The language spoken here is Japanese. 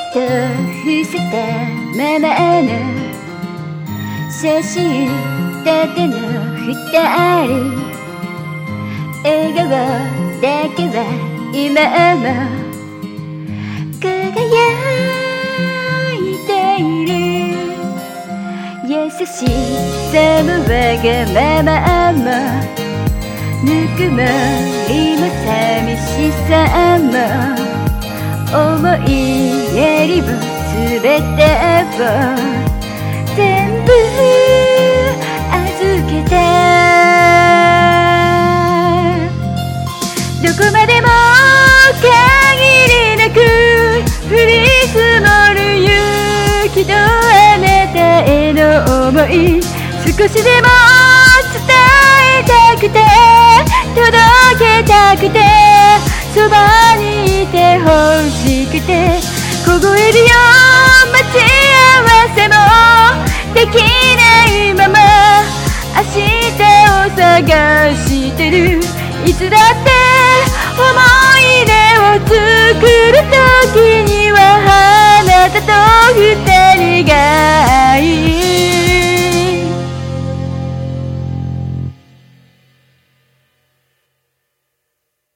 と伏せたままの写真立ての二人、笑顔だけは今も輝いている。優しさもわがままもぬくもりも寂しさも思いやりもすべてを全部預けた。どこまでも限りなく降り積もる雪とあなたへの想い、少しでも伝えたくて届けたくて、そばにいてほしくて、凍えるよ待ち合わせもできないまま明日を探してる。いつだって思い出を作る時にはあなたと二人が